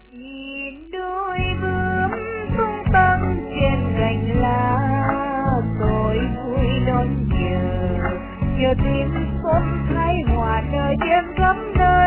Nhìn đôi bướm tung tăng trên cành lá, tôi vui đón chờ, chờ tin xuân khai hòa nơi đêm khắp nơi.